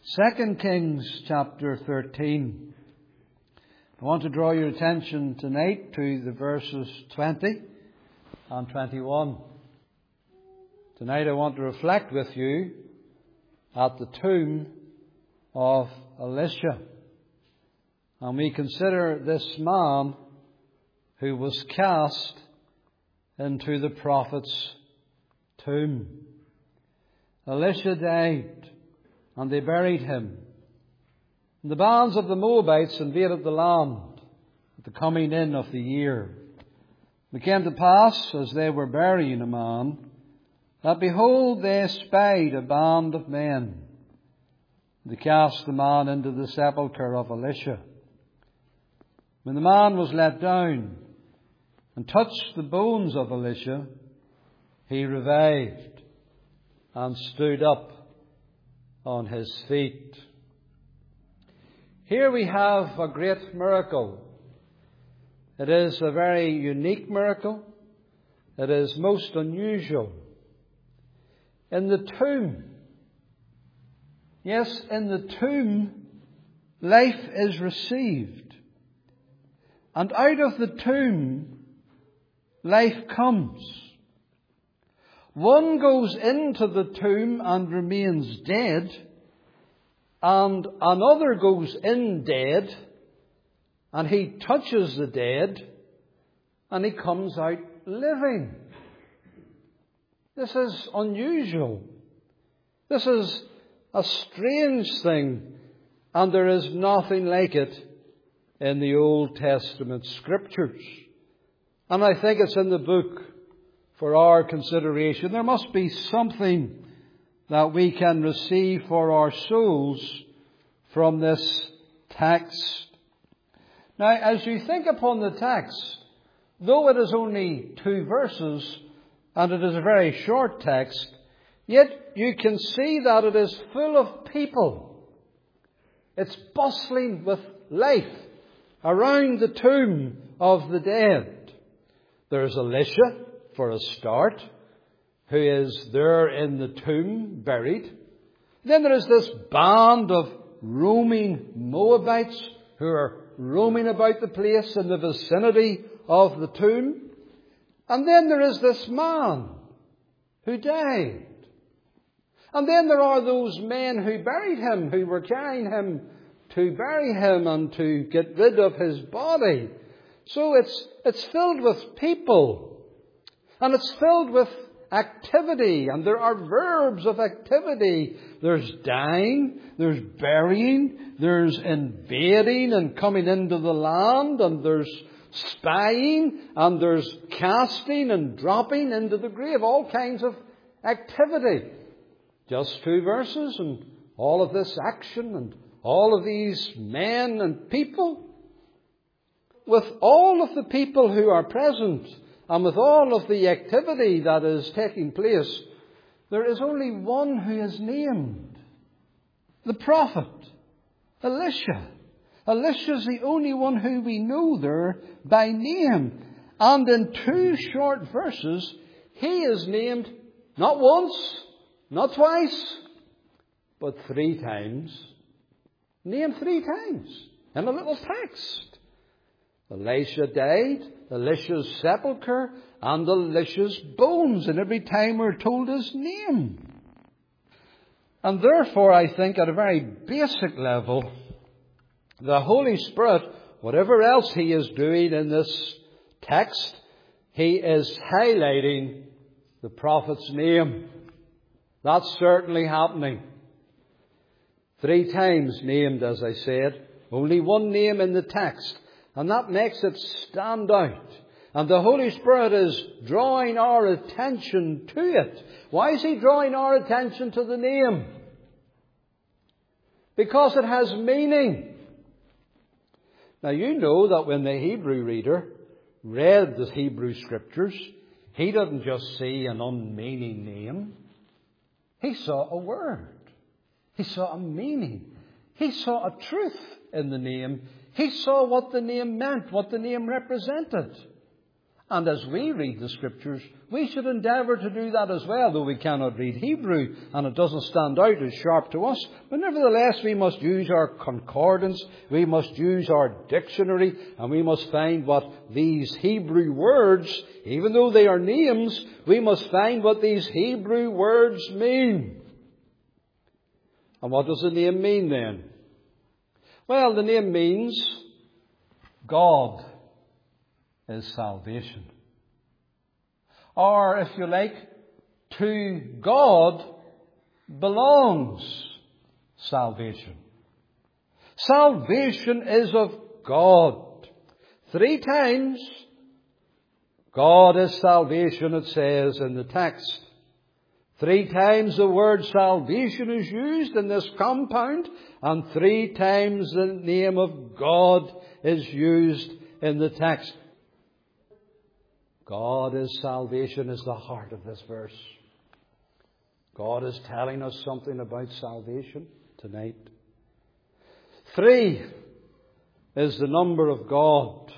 2 Kings chapter 13. I want to draw your attention tonight to the verses 20 and 21. Tonight I want to reflect with you at the tomb of Elisha. And we consider this man who was cast into the prophet's tomb. Elisha died, and they buried him. And the bands of the Moabites invaded the land at the coming in of the year. It came to pass, as they were burying a man, that behold, they espied a band of men. They cast the man into the sepulchre of Elisha. When the man was let down and touched the bones of Elisha, he revived and stood up on his feet. Here we have a great miracle. It is a very unique miracle. It is most unusual. In the tomb, yes, in the tomb, life is received. And out of the tomb, life comes. One goes into the tomb and remains dead, and another goes in dead, and he touches the dead, and he comes out living. This is unusual. This is a strange thing, and there is nothing like it in the Old Testament Scriptures. And I think it's in the book for our consideration. There must be something that we can receive for our souls from this text. Now, as you think upon the text, though it is only 2 verses, and it is a very short text, yet you can see that it is full of people. It's bustling with life around the tomb of the dead. There's Elisha, for a start, who is there in the tomb, buried. Then there is this band of roaming Moabites who are roaming about the place in the vicinity of the tomb. And then there is this man who died. And then there are those men who buried him, who were carrying him to bury him and to get rid of his body. So it's filled with people. And it's filled with activity, and there are verbs of activity. There's dying, there's burying, there's invading and coming into the land, and there's spying, and there's casting and dropping into the grave. All kinds of activity. Just 2 verses, and all of this action, and all of these men and people. With all of the people who are present, and with all of the activity that is taking place, there is only one who is named. The prophet, Elisha. Elisha is the only one who we know there by name. And in 2 short verses, he is named not once, not twice, but 3 times. Named 3 times in a little text. Elisha died, Elisha's sepulchre, and Elisha's bones. And every time we're told his name. And therefore, I think at a very basic level, the Holy Spirit, whatever else he is doing in this text, he is highlighting the prophet's name. That's certainly happening. 3 times named, as I said. Only one name in the text. And that makes it stand out. And the Holy Spirit is drawing our attention to it. Why is he drawing our attention to the name? Because it has meaning. Now you know that when the Hebrew reader read the Hebrew Scriptures, he didn't just see an unmeaning name. He saw a word. He saw a meaning. He saw a truth in the name. He saw what the name meant, what the name represented. And as we read the Scriptures, we should endeavour to do that as well, though we cannot read Hebrew and it doesn't stand out as sharp to us. But nevertheless, we must use our concordance, we must use our dictionary, and we must find what these Hebrew words, even though they are names, we must find what these Hebrew words mean. And what does the name mean then? Well, the name means God is salvation. Or, if you like, to God belongs salvation. Salvation is of God. 3 times, God is salvation, it says in the text. 3 times the word salvation is used in this compound, and 3 times the name of God is used in the text. God is salvation is the heart of this verse. God is telling us something about salvation tonight. 3 is the number of God.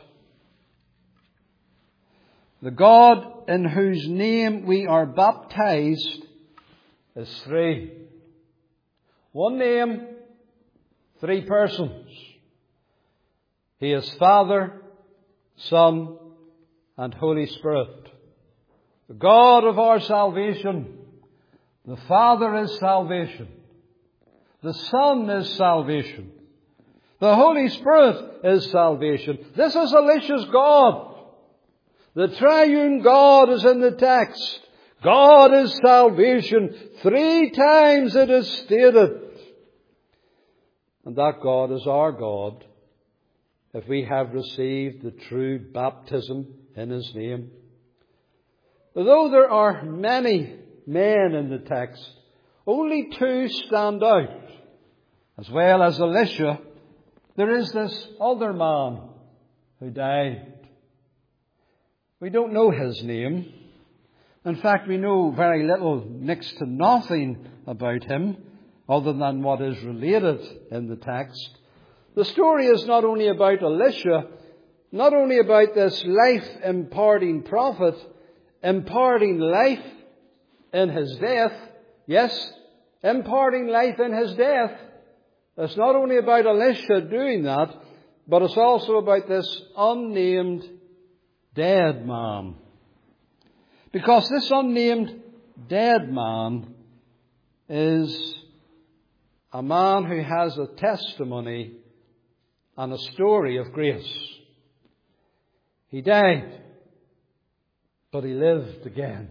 The God in whose name we are baptized is 3. 1 name, 3 persons. He is Father, Son, and Holy Spirit. The God of our salvation. The Father is salvation. The Son is salvation. The Holy Spirit is salvation. This is Elisha's God. The triune God is in the text. God is salvation. 3 times it is stated. And that God is our God if we have received the true baptism in His name. Though there are many men in the text, only 2 stand out. As well as Elisha, there is this other man who died. We don't know his name. In fact, we know very little, next to nothing about him, other than what is related in the text. The story is not only about Elisha, not only about this life-imparting prophet, imparting life in his death. Yes, imparting life in his death. It's not only about Elisha doing that, but it's also about this unnamed dead man. Because this unnamed dead man is a man who has a testimony and a story of grace. He died, but he lived again.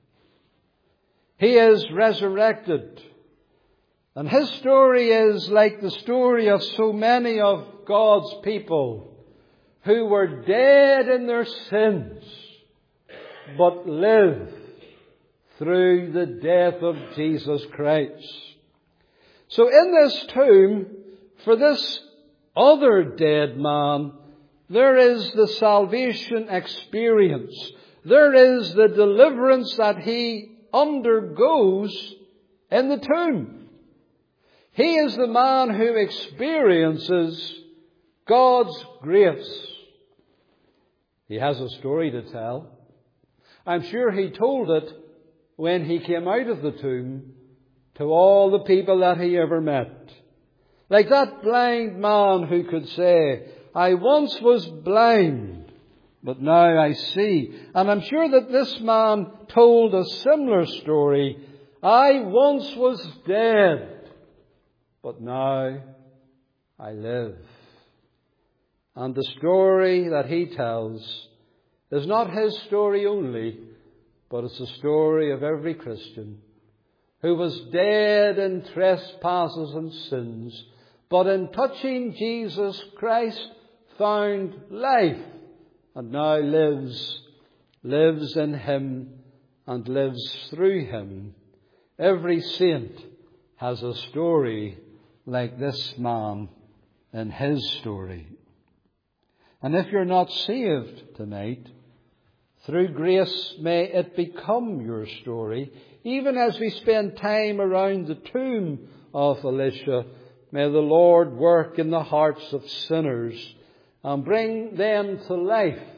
He is resurrected. And his story is like the story of so many of God's people who were dead in their sins, but lived through the death of Jesus Christ. So in this tomb, for this other dead man, there is the salvation experience. There is the deliverance that he undergoes in the tomb. He is the man who experiences God's grace. He has a story to tell. I'm sure he told it when he came out of the tomb to all the people that he ever met. Like that blind man who could say, I once was blind, but now I see. And I'm sure that this man told a similar story. I once was dead, but now I live. And the story that he tells is not his story only, but it's the story of every Christian who was dead in trespasses and sins, but in touching Jesus Christ found life, and now lives in Him and lives through Him. Every saint has a story like this man in his story. And if you're not saved tonight, through grace may it become your story. Even as we spend time around the tomb of Elisha, may the Lord work in the hearts of sinners and bring them to life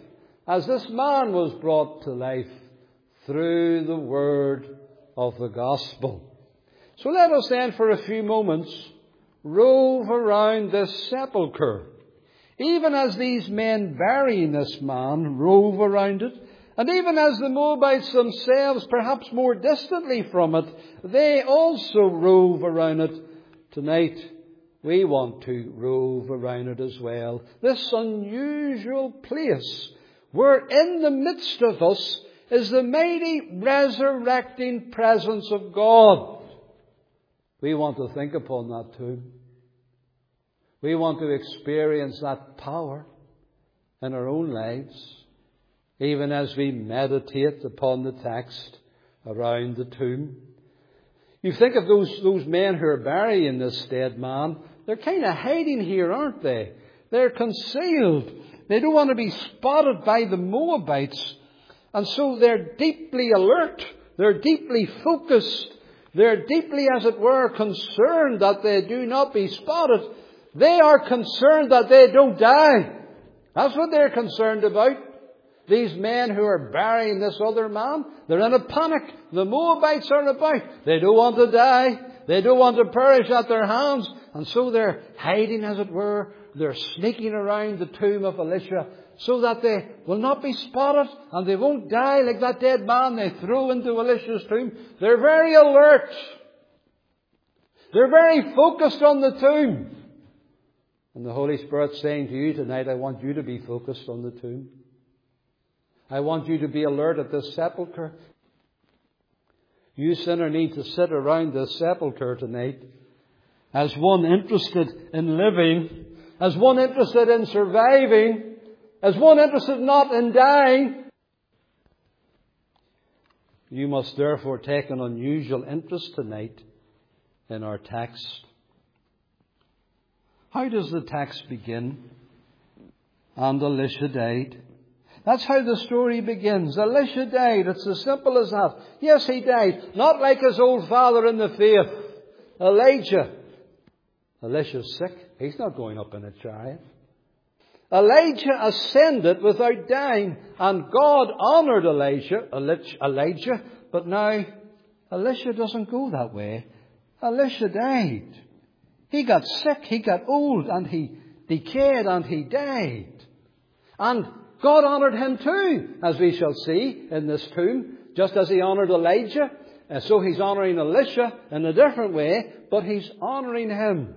as this man was brought to life through the word of the gospel. So let us then for a few moments rove around this sepulchre, even as these men burying this man rove around it, and even as the Moabites themselves, perhaps more distantly from it, they also rove around it. Tonight we want to rove around it as well. This unusual place where in the midst of us is the mighty resurrecting presence of God. We want to think upon that tomb. We want to experience that power in our own lives, even as we meditate upon the text around the tomb. You think of those men who are burying this dead man, they're kind of hiding here, aren't they? They're concealed. They don't want to be spotted by the Moabites. And so they're deeply alert. They're deeply focused. They're deeply, as it were, concerned that they do not be spotted. They are concerned that they don't die. That's what they're concerned about. These men who are burying this other man, they're in a panic. The Moabites are about. They don't want to die. They don't want to perish at their hands. And so they're hiding, as it were. They're sneaking around the tomb of Elisha so that they will not be spotted and they won't die like that dead man they throw into Elisha's tomb. They're very alert. They're very focused on the tomb. And the Holy Spirit's saying to you tonight, I want you to be focused on the tomb. I want you to be alert at this sepulchre. You sinner need to sit around this sepulchre tonight as one interested in living, as one interested in surviving, as one interested not in dying. You must therefore take an unusual interest tonight in our text. How does the text begin? And Elisha died. That's how the story begins. Elisha died. It's as simple as that. Yes, he died. Not like his old father in the faith, Elijah. Elisha's sick. He's not going up in a chariot. Elijah ascended without dying, and God honoured Elijah, but now Elisha doesn't go that way. Elisha died. He got sick, he got old, and he decayed, and he died. And God honoured him too, as we shall see in this tomb, just as he honoured Elijah. So he's honouring Elisha in a different way, but he's honouring him.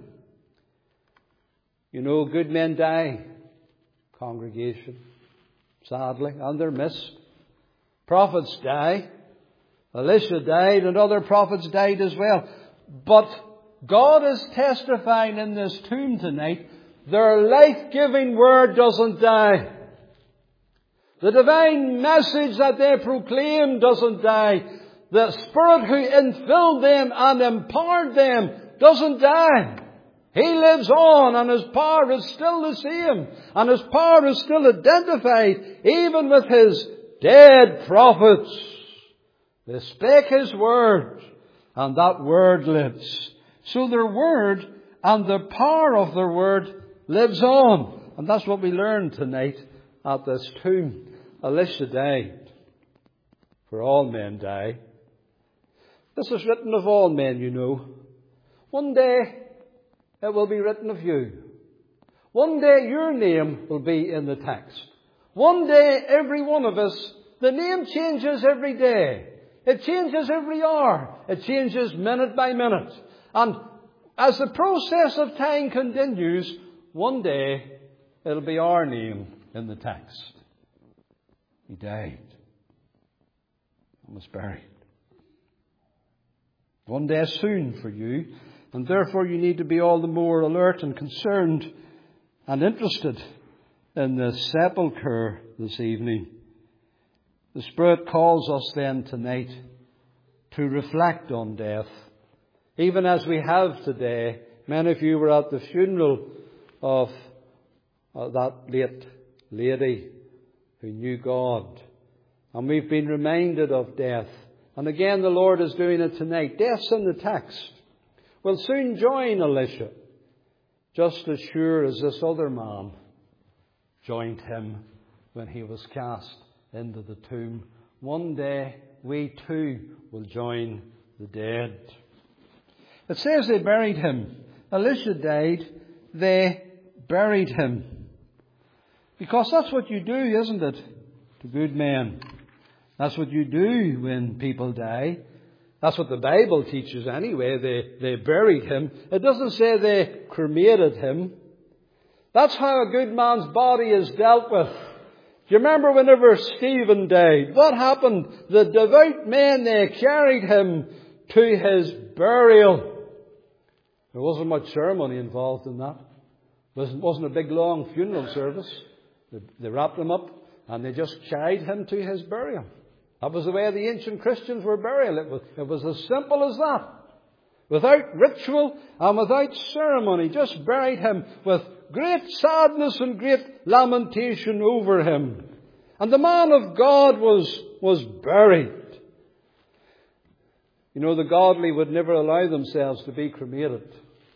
You know, good men die, congregation, sadly, and they're missed. Prophets die. Elisha died, and other prophets died as well. But God is testifying in this tomb tonight, their life-giving word doesn't die. The divine message that they proclaim doesn't die. The Spirit who infilled them and empowered them doesn't die. He lives on, and His power is still the same. And His power is still identified even with His dead prophets. They spake His word, and that word lives. So their word and the power of their word lives on. And that's what we learn tonight at this tomb. Elisha died. For all men die. This is written of all men, you know. One day it will be written of you. One day your name will be in the text. One day every one of us, the name changes every day. It changes every hour. It changes minute by minute. And as the process of time continues, one day it'll be our name in the text. He died and was buried. One day soon for you, and therefore you need to be all the more alert and concerned and interested in the sepulchre this evening. The Spirit calls us then tonight to reflect on death. Even as we have today, many of you were at the funeral of that late lady who knew God. And we've been reminded of death. And again, the Lord is doing it tonight. Death's in the text. We'll soon join Elisha, just as sure as this other man joined him when he was cast into the tomb. One day we too will join the dead. It says they buried him. Elisha died. They buried him. Because that's what you do, isn't it, to good men? That's what you do when people die. That's what the Bible teaches anyway. They buried him. It doesn't say they cremated him. That's how a good man's body is dealt with. Do you remember whenever Stephen died? What happened? The devout men, they carried him to his burial. There wasn't much ceremony involved in that. It wasn't a big long funeral service. They wrapped him up and they just carried him to his burial. That was the way the ancient Christians were buried. It was as simple as that. Without ritual and without ceremony. Just buried him with great sadness and great lamentation over him. And the man of God was buried. You know, the godly would never allow themselves to be cremated.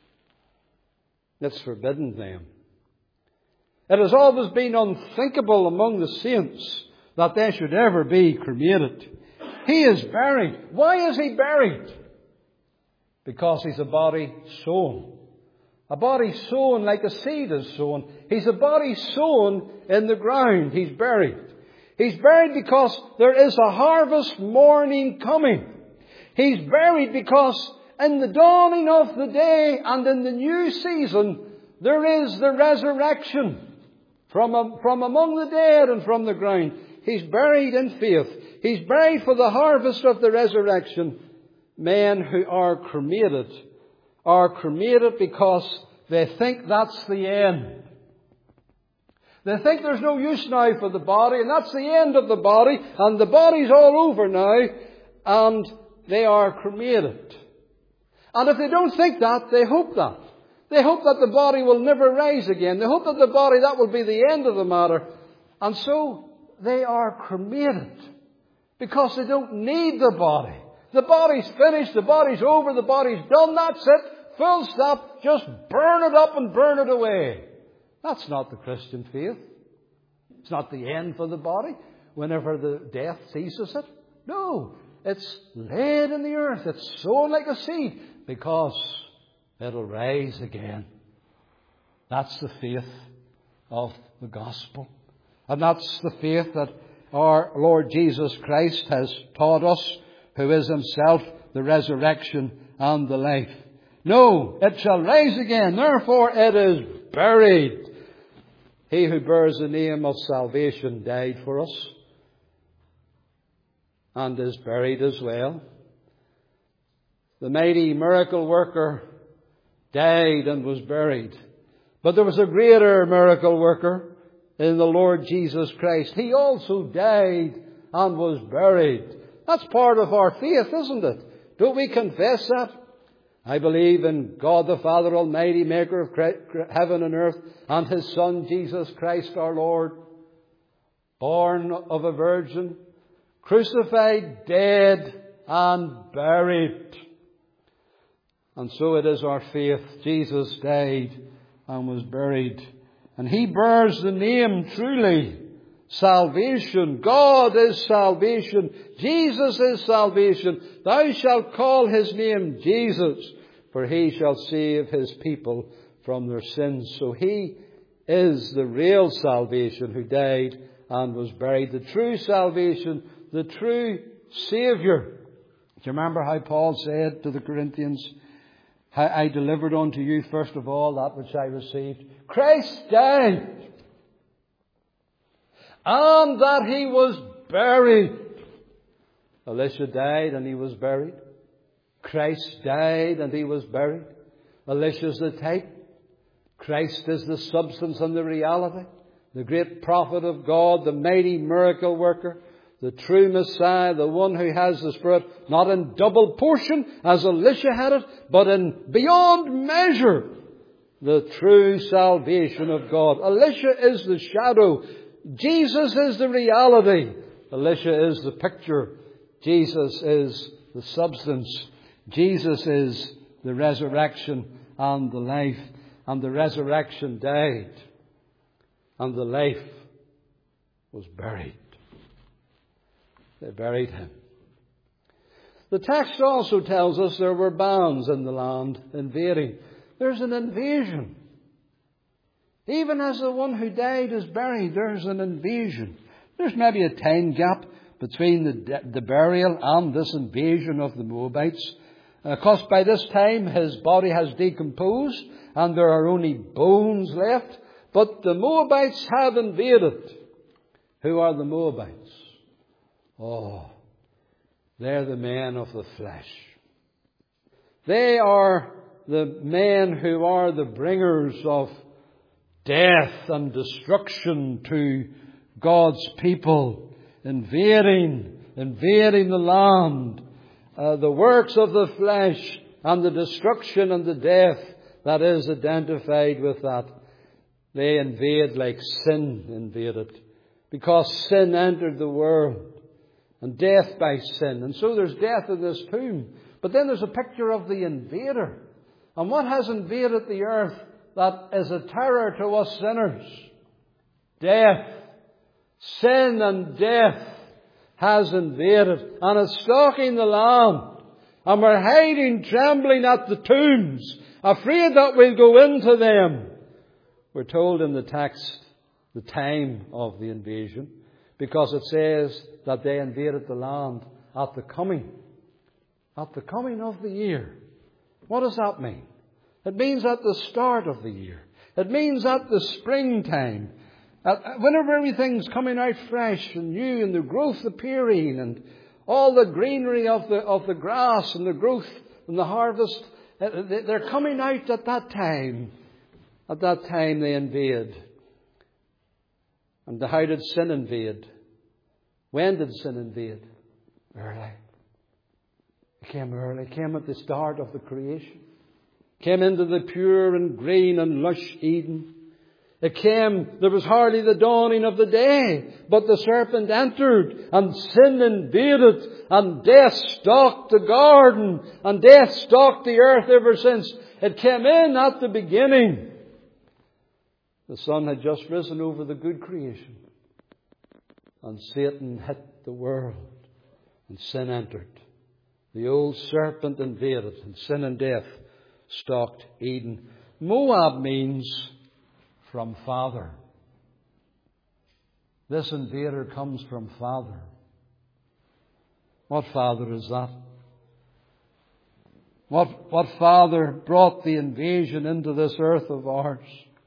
It's forbidden them. It has always been unthinkable among the saints that they should ever be cremated. He is buried. Why is he buried? Because he's a body sown. A body sown like a seed is sown. He's a body sown in the ground. He's buried. He's buried because there is a harvest morning coming. He's buried because in the dawning of the day and in the new season, there is the resurrection from among the dead and from the ground. He's buried in faith. He's buried for the harvest of the resurrection. Men who are cremated because they think that's the end. They think there's no use now for the body, and that's the end of the body, and the body's all over now, and they are cremated. And if they don't think that, they hope that. They hope that the body will never rise again. They hope that the body, that will be the end of the matter. And so they are cremated because they don't need the body. The body's finished, the body's over, the body's done, that's it. Full stop, just burn it up and burn it away. That's not the Christian faith. It's not the end for the body whenever the death seizes it. No, it's laid in the earth. It's sown like a seed because it'll rise again. That's the faith of the gospel. And that's the faith that our Lord Jesus Christ has taught us, who is himself the resurrection and the life. No, it shall rise again. Therefore it is buried. He who bears the name of salvation died for us and is buried as well. The mighty miracle worker died and was buried. But there was a greater miracle worker in the Lord Jesus Christ. He also died and was buried. That's part of our faith, isn't it? Don't we confess that? I believe in God the Father Almighty, maker of heaven and earth, and his Son Jesus Christ our Lord, born of a virgin, crucified, dead, and buried. And so it is our faith. Jesus died and was buried. And he bears the name truly. Salvation. God is salvation. Jesus is salvation. Thou shalt call his name Jesus, for he shall save his people from their sins. So he is the real salvation who died and was buried. The true salvation, the true Saviour. Do you remember how Paul said to the Corinthians, I delivered unto you first of all that which I received. Christ died. And that he was buried. Elisha died and he was buried. Christ died and he was buried. Elisha's the type. Christ is the substance and the reality. The great prophet of God, the mighty miracle worker, the true Messiah, the one who has the Spirit, not in double portion as Elisha had it, but in beyond measure, the true salvation of God. Elisha is the shadow. Jesus is the reality. Elisha is the picture. Jesus is the substance. Jesus is the resurrection and the life. And the resurrection died. And the life was buried. They buried him. The text also tells us there were bands in the land invading. There's an invasion. Even as the one who died is buried, there's an invasion. There's maybe a time gap between the burial and this invasion of the Moabites. Because by this time his body has decomposed and there are only bones left. But the Moabites have invaded. Who are the Moabites? Oh, they're the men of the flesh. They are the men who are the bringers of death and destruction to God's people, invading the land, the works of the flesh and the destruction and the death that is identified with that. They invade like sin invaded, because sin entered the world and death by sin. And so there's death in this tomb. But then there's a picture of the invader. And what has invaded the earth that is a terror to us sinners? Death. Sin and death has invaded and is stalking the land. And we're hiding, trembling at the tombs, afraid that we'll go into them. We're told in the text the time of the invasion, because it says that they invaded the land at the coming of the year. What does that mean? It means at the start of the year. It means at the springtime. Whenever everything's coming out fresh and new and the growth appearing and all the greenery of the grass and the growth and the harvest, they're coming out at that time. At that time they invade. And how did sin invade? When did sin invade? Early. It came early. It came at the start of the creation. It came into the pure and green and lush Eden. It came, there was hardly the dawning of the day, but the serpent entered and sin invaded and death stalked the garden and death stalked the earth ever since. It came in at the beginning. The sun had just risen over the good creation and Satan hit the world and sin entered. The old serpent invaded and sin and death stalked Eden. Moab means from father. This invader comes from father. What father is that? What father brought the invasion into this earth of ours?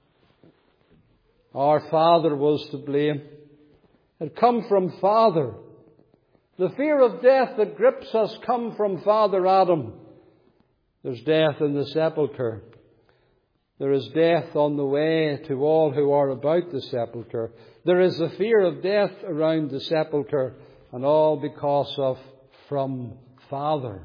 Our father was to blame. It come from father. The fear of death that grips us come from Father Adam. There's death in the sepulchre. There is death on the way to all who are about the sepulchre. There is a fear of death around the sepulchre, and all because of from father.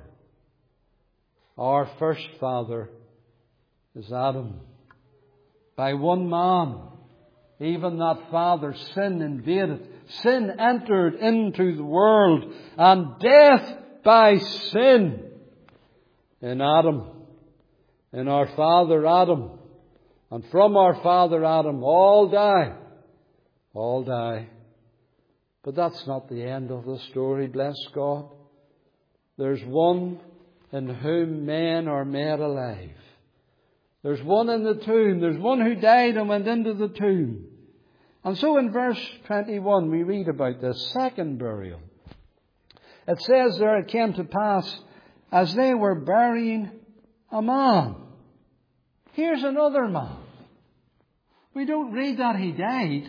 Our first father is Adam. By one man, even that father, sin invaded. Sin entered into the world, and death by sin in Adam, in our father Adam. And from our father Adam, all die. All die. But that's not the end of the story, bless God. There's one in whom men are made alive. There's one in the tomb. There's one who died and went into the tomb. And so in verse 21 we read about this second burial. It says there, it came to pass as they were burying a man. Here's another man. We don't read that he died.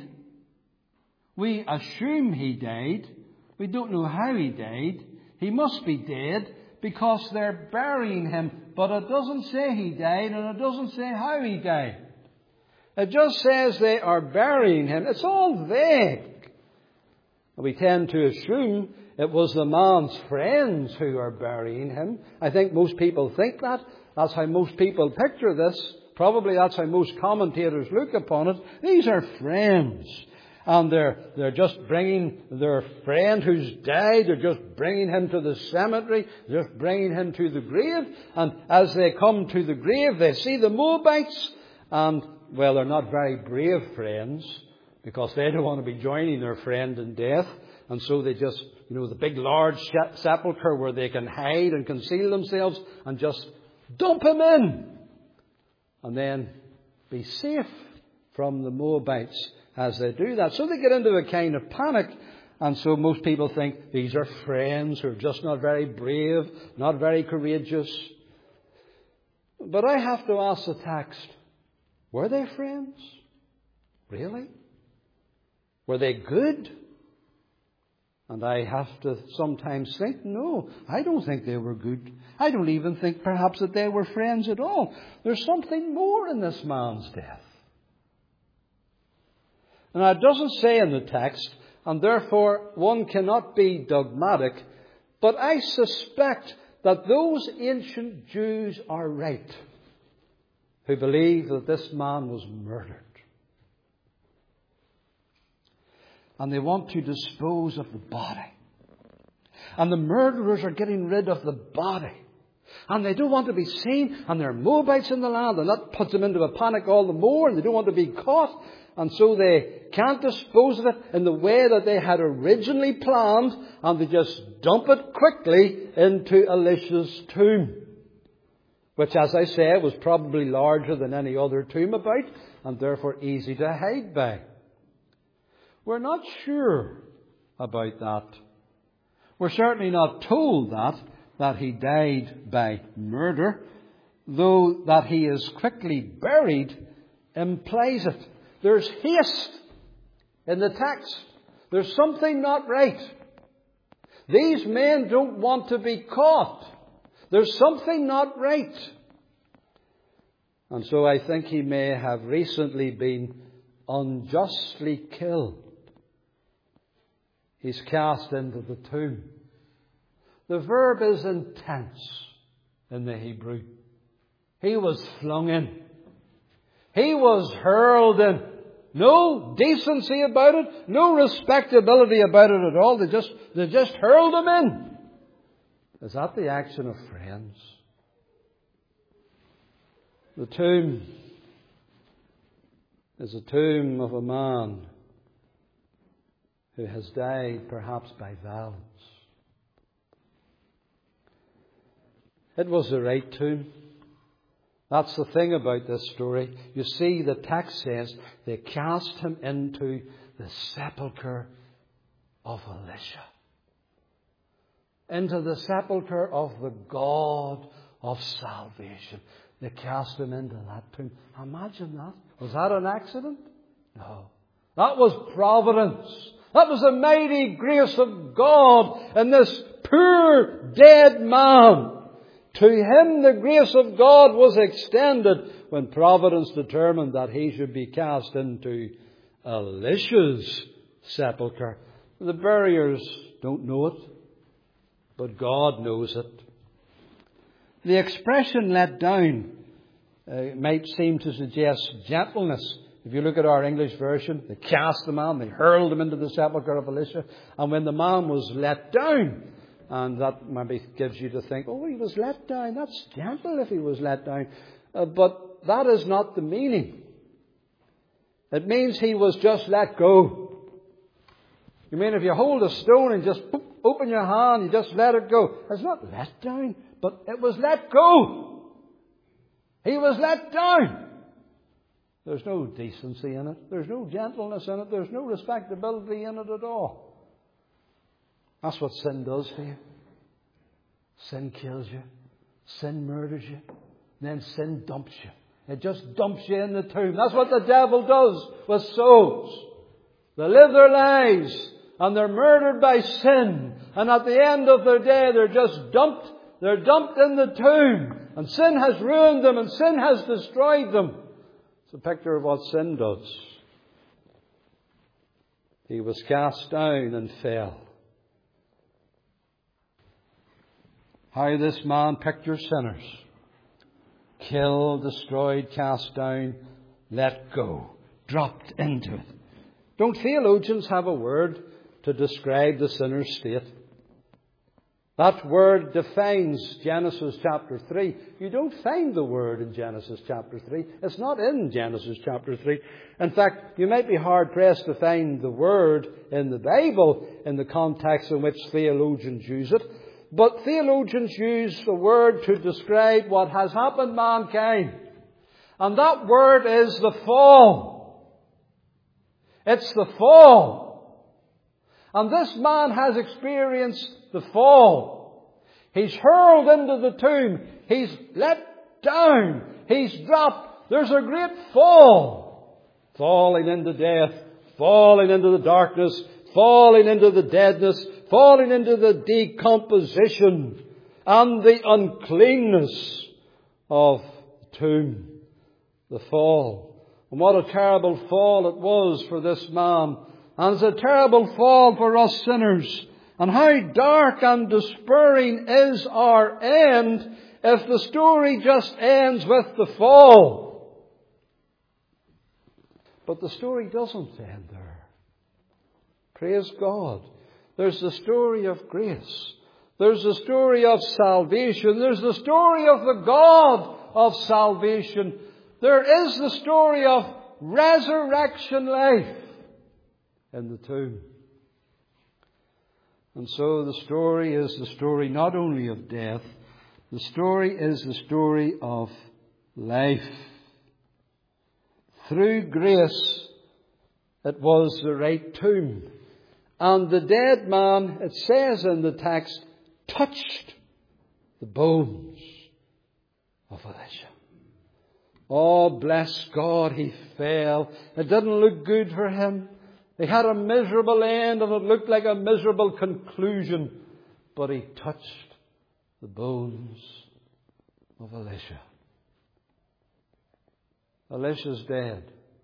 We assume he died. We don't know how he died. He must be dead because they're burying him. But it doesn't say he died, and it doesn't say how he died. It just says they are burying him. It's all vague. We tend to assume it was the man's friends who are burying him. I think most people think that. That's how most people picture this. Probably that's how most commentators look upon it. These are friends. And they're just bringing their friend who's died, they're just bringing him to the cemetery, just bringing him to the grave. And as they come to the grave, they see the Moabites. And, well, they're not very brave friends, because they don't want to be joining their friend in death. And so they just, the big large sepulchre where they can hide and conceal themselves and just dump him in. And then be safe from the Moabites as they do that. So they get into a kind of panic. And so most people think these are friends who are just not very brave, not very courageous. But I have to ask the text, were they friends? Really? Were they good? And I have to sometimes think, no, I don't think they were good. I don't even think perhaps that they were friends at all. There's something more in this man's death. And it doesn't say in the text, and therefore one cannot be dogmatic, but I suspect that those ancient Jews are right who believe that this man was murdered. And they want to dispose of the body. And the murderers are getting rid of the body. And they don't want to be seen. And there are Moabites in the land. And that puts them into a panic all the more. And they don't want to be caught. And so they can't dispose of it in the way that they had originally planned. And they just dump it quickly into Elisha's tomb. Which, as I say, was probably larger than any other tomb about. And therefore easy to hide by. We're not sure about that. We're certainly not told that he died by murder, though that he is quickly buried implies it. There's haste in the text. There's something not right. These men don't want to be caught. There's something not right. And so I think he may have recently been unjustly killed. He's cast into the tomb. The verb is intense in the Hebrew. He was flung in. He was hurled in. No decency about it. No respectability about it at all. They just hurled him in. Is that the action of friends? The tomb is a tomb of a man who has died perhaps by violence. It was the right tomb. That's the thing about this story. You see, the text says they cast him into the sepulchre of Elisha. Into the sepulchre of the God of salvation. They cast him into that tomb. Imagine that. Was that an accident? No. That was providence. That was the mighty grace of God in this poor dead man. To him the grace of God was extended when providence determined that he should be cast into Elisha's sepulchre. The buriers don't know it, but God knows it. The expression let down might seem to suggest gentleness. If you look at our English version, they cast the man, they hurled him into the sepulchre of Elisha. And when the man was let down, and that maybe gives you to think, oh, he was let down. That's gentle if he was let down. But that is not the meaning. It means he was just let go. You mean if you hold a stone and just open your hand, you just let it go. It's not let down, but it was let go. He was let down. There's no decency in it. There's no gentleness in it. There's no respectability in it at all. That's what sin does for you. Sin kills you. Sin murders you. Then sin dumps you. It just dumps you in the tomb. That's what the devil does with souls. They live their lives and they're murdered by sin. And at the end of their day, they're just dumped. They're dumped in the tomb. And sin has ruined them and sin has destroyed them. It's a picture of what sin does. He was cast down and fell. How this man pictures sinners. Killed, destroyed, cast down, let go, dropped into it. Don't theologians have a word to describe the sinner's state? That word defines Genesis chapter 3. You don't find the word in Genesis chapter 3. It's not in Genesis chapter 3. In fact, you might be hard-pressed to find the word in the Bible in the context in which theologians use it. But theologians use the word to describe what has happened to mankind. And that word is the fall. It's the fall. And this man has experienced the fall. He's hurled into the tomb. He's let down. He's dropped. There's a great fall. Falling into death. Falling into the darkness. Falling into the deadness. Falling into the decomposition and the uncleanness of the tomb. The fall. And what a terrible fall it was for this man. And it's a terrible fall for us sinners. And how dark and despairing is our end if the story just ends with the fall. But the story doesn't end there. Praise God. There's the story of grace. There's the story of salvation. There's the story of the God of salvation. There is the story of resurrection life in the tomb. And so the story is the story not only of death, the story is the story of life. Through grace, it was the right tomb. And the dead man, it says in the text, touched the bones of Elisha. Oh, bless God, he fell. It didn't look good for him. They had a miserable end and it looked like a miserable conclusion. But he touched the bones of Elisha. Elisha's dead.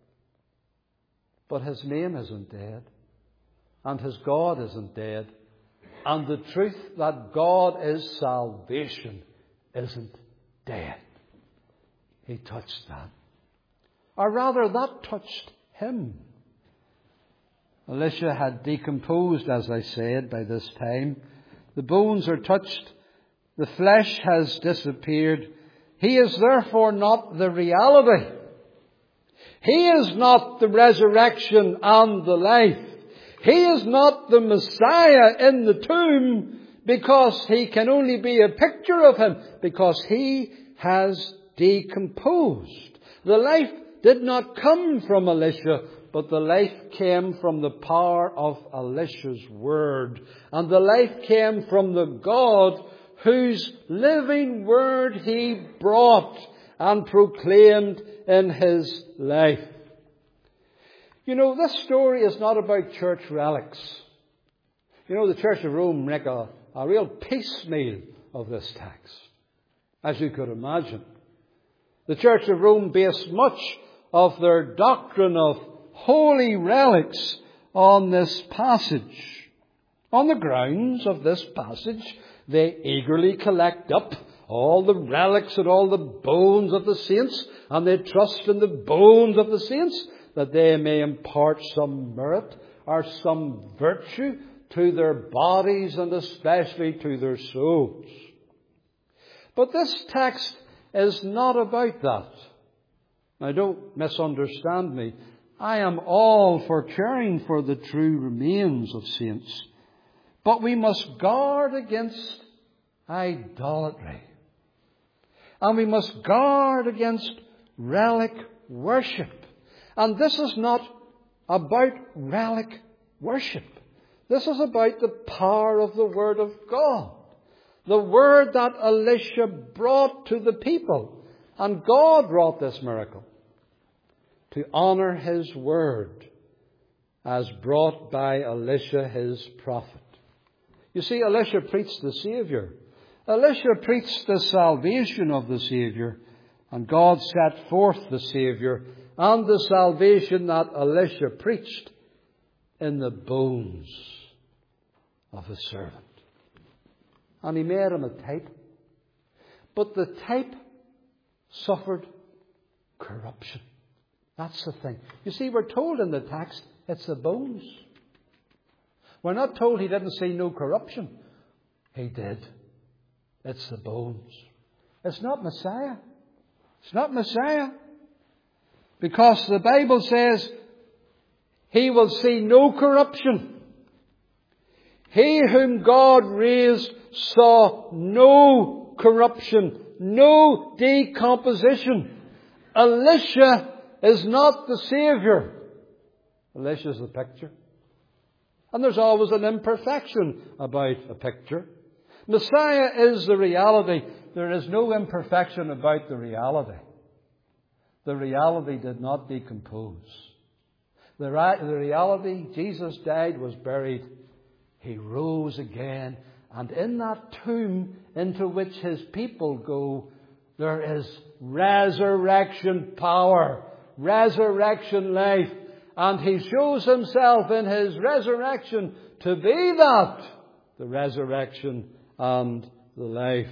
But his name isn't dead. And his God isn't dead. And the truth that God is salvation isn't dead. He touched that. Or rather, that touched him. Elisha had decomposed, as I said, by this time. The bones are touched. The flesh has disappeared. He is therefore not the reality. He is not the resurrection and the life. He is not the Messiah in the tomb because he can only be a picture of him because he has decomposed. The life did not come from Elisha, but the life came from the power of Elisha's word. And the life came from the God whose living word he brought and proclaimed in his life. You know, this story is not about church relics. You know, the Church of Rome make a real piecemeal of this text, as you could imagine. The Church of Rome based much of their doctrine of holy relics on this passage. On the grounds of this passage, they eagerly collect up all the relics and all the bones of the saints, and they trust in the bones of the saints that they may impart some merit or some virtue to their bodies and especially to their souls. But this text is not about that. Now, don't misunderstand me. I am all for caring for the true remains of saints. But we must guard against idolatry. And we must guard against relic worship. And this is not about relic worship. This is about the power of the Word of God. The Word that Elisha brought to the people. And God wrought this miracle to honor His Word as brought by Elisha his prophet. You see, Elisha preached the Saviour. Elisha preached the salvation of the Saviour. And God set forth the Saviour and the salvation that Elisha preached in the bones of his servant. And he made him a type. But the type suffered corruption. That's the thing. You see, we're told in the text, it's the bones. We're not told he didn't see no corruption. He did. It's the bones. It's not Messiah. It's not Messiah. Because the Bible says he will see no corruption. He whom God raised saw no corruption, no decomposition. Elisha is not the Saviour. Elisha is the picture. And there's always an imperfection about a picture. Messiah is the reality. There is no imperfection about the reality. The reality did not decompose. The reality, Jesus died, was buried. He rose again. And in that tomb into which his people go, there is resurrection power, resurrection life. And he shows himself in his resurrection to be that, the resurrection and the life.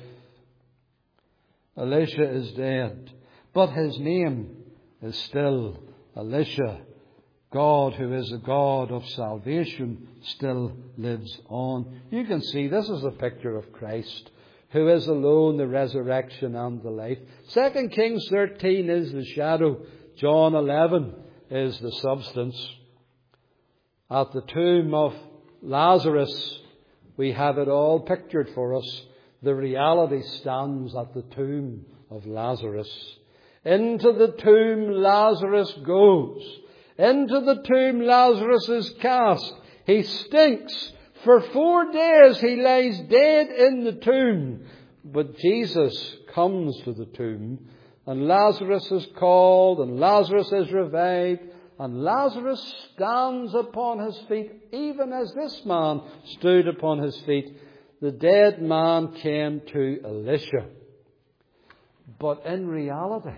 Elisha is dead, but his name is still Elisha. God, who is a God of salvation, still lives on. You can see this is a picture of Christ, who is alone the resurrection and the life. 2 Kings 13 is the shadow. John 11 is the substance. At the tomb of Lazarus, we have it all pictured for us. The reality stands at the tomb of Lazarus. Into the tomb Lazarus goes. Into the tomb Lazarus is cast. He stinks. For 4 days he lies dead in the tomb. But Jesus comes to the tomb, and Lazarus is called, and Lazarus is revived, and Lazarus stands upon his feet, even as this man stood upon his feet. The dead man came to Elisha. But in reality,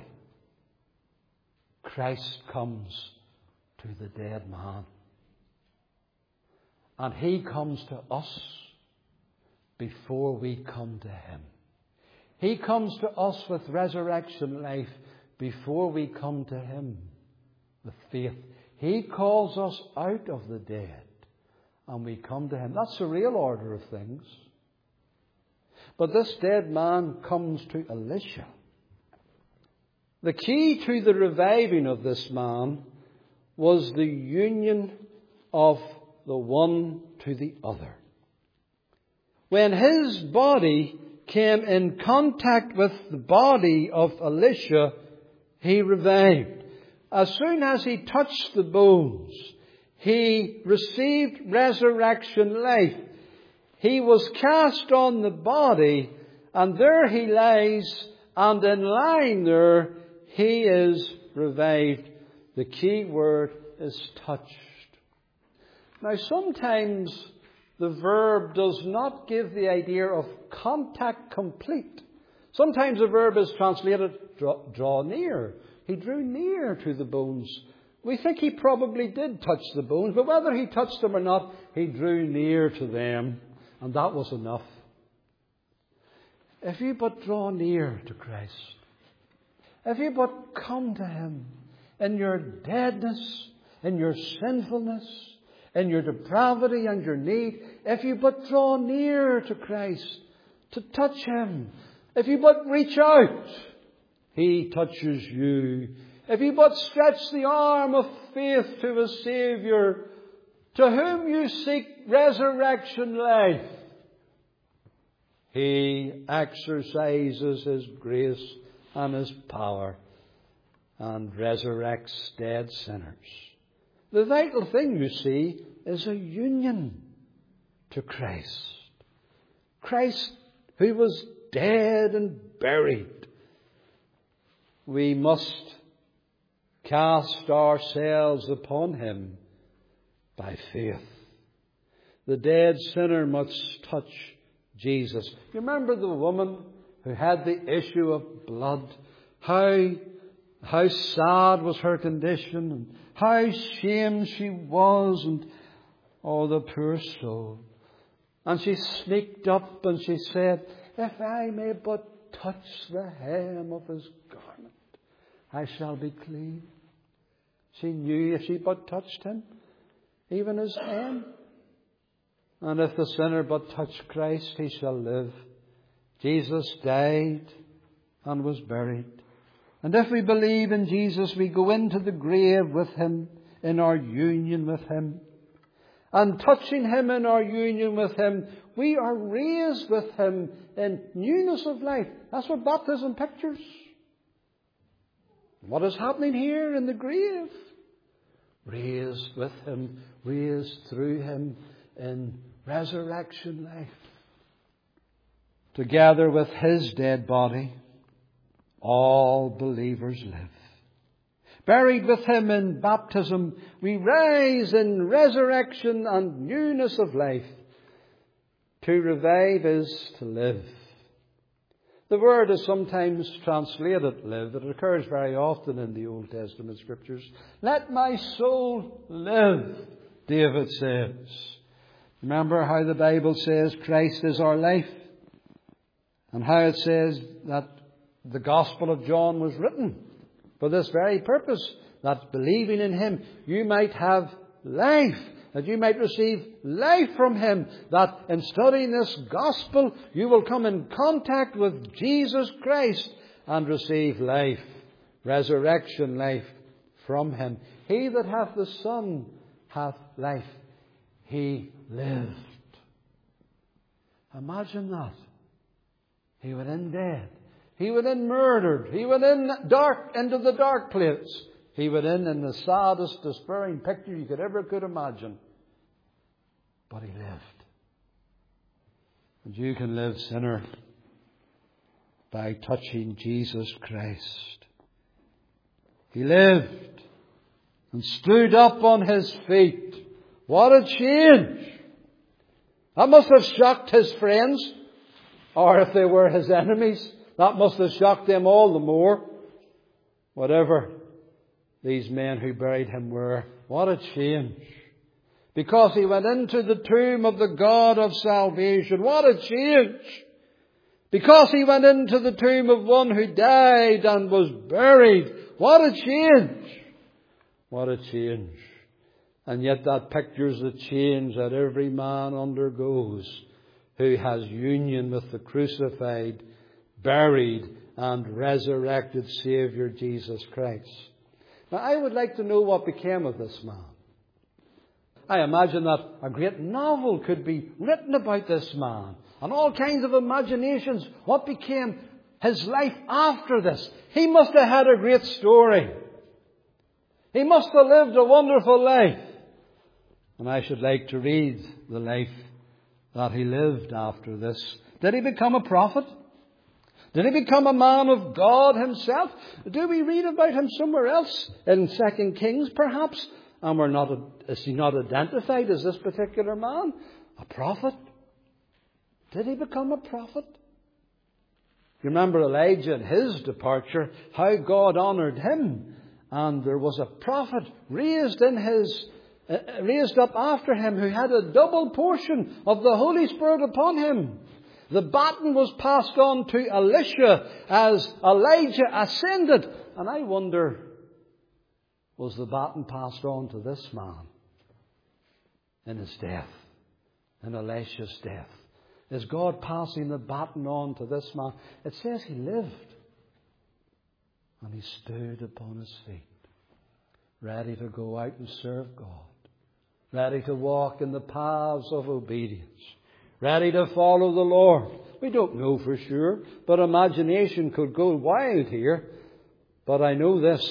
Christ comes to the dead man. And he comes to us before we come to him. He comes to us with resurrection life before we come to him with faith. He calls us out of the dead and we come to him. That's the real order of things. But this dead man comes to Elisha. The key to the reviving of this man was the union of the one to the other. When his body came in contact with the body of Elisha, he revived. As soon as he touched the bones, he received resurrection life. He was cast on the body, and there he lies, and in lying there, he is revived. The key word is touched. Now, sometimes the verb does not give the idea of contact complete. Sometimes the verb is translated draw near. He drew near to the bones. We think he probably did touch the bones, but whether he touched them or not, he drew near to them, and that was enough. If you but draw near to Christ, if you but come to him in your deadness, in your sinfulness, in your depravity and your need, if you but draw near to Christ, to touch him, if you but reach out, he touches you. If you but stretch the arm of faith to a Saviour, to whom you seek resurrection life, he exercises his grace and his power and resurrects dead sinners. The vital thing, you see, is a union to Christ. Christ, who was dead and buried. We must cast ourselves upon him by faith. The dead sinner must touch Jesus. You remember the woman who had the issue of blood? How sad was her condition, and how ashamed she was, and oh, the poor soul. And she sneaked up and she said, if I may but touch the hem of his garment, I shall be clean. She knew if she but touched him, even his hem, And if the sinner but touch Christ, he shall live. Jesus died and was buried. And if we believe in Jesus, we go into the grave with Him, in our union with Him. And touching Him in our union with Him, we are raised with Him in newness of life. That's what baptism pictures. What is happening here in the grave? Raised with Him, raised through Him in resurrection life. Together with His dead body, all believers live. Buried with Him in baptism, we rise in resurrection and newness of life. To revive is to live. The word is sometimes translated live. It occurs very often in the Old Testament Scriptures. Let my soul live, David says. Remember how the Bible says Christ is our life? And how it says that the Gospel of John was written for this very purpose, that believing in Him you might have life, that you might receive life from Him, that in studying this Gospel you will come in contact with Jesus Christ and receive life, resurrection life from Him. He that hath the Son hath life. He lived. Imagine that. He went in dead. He went in murdered. He went in into the dark place. He went in the saddest, despairing picture you could imagine. But He lived. And you can live, sinner, by touching Jesus Christ. He lived and stood up on His feet. What a change! That must have shocked His friends. Or if they were His enemies, that must have shocked them all the more. Whatever these men who buried Him were, what a change. Because He went into the tomb of the God of salvation. What a change. Because He went into the tomb of one who died and was buried. What a change. What a change. And yet that pictures the change that every man undergoes who has union with the crucified, buried and resurrected Saviour Jesus Christ. Now I would like to know what became of this man. I imagine that a great novel could be written about this man. And all kinds of imaginations. What became his life after this? He must have had a great story. He must have lived a wonderful life. And I should like to read the life that he lived after this. Did he become a prophet? Did he become a man of God himself? Do we read about him somewhere else? In 2 Kings, perhaps? And is he not identified as this particular man? A prophet? Did he become a prophet? You remember Elijah and his departure, how God honoured him. And there was a prophet raised up after him who had a double portion of the Holy Spirit upon him. The baton was passed on to Elisha as Elijah ascended. And I wonder, was the baton passed on to this man in his death, in Elisha's death? Is God passing the baton on to this man? It says he lived. And he stood upon his feet, ready to go out and serve God. Ready to walk in the paths of obedience. Ready to follow the Lord. We don't know for sure, but imagination could go wild here. But I know this.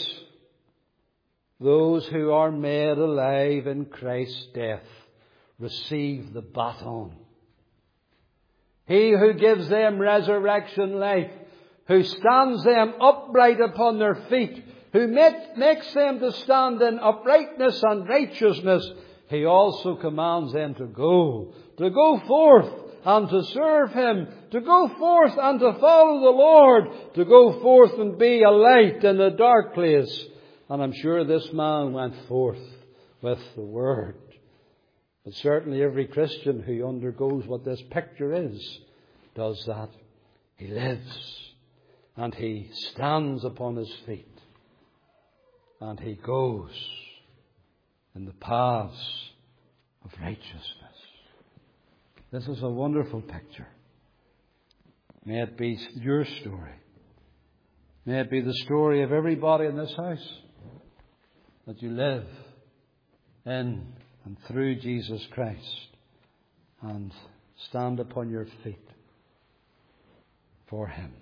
Those who are made alive in Christ's death receive the baton. He who gives them resurrection life, who stands them upright upon their feet, who makes them to stand in uprightness and righteousness, He also commands them to go forth and to serve Him, to go forth and to follow the Lord, to go forth and be a light in the dark place. And I'm sure this man went forth with the Word. But certainly every Christian who undergoes what this picture is, does that. He lives and he stands upon his feet and he goes in the paths of righteousness. This is a wonderful picture. May it be your story. May it be the story of everybody in this house, that you live in and through Jesus Christ and stand upon your feet for Him.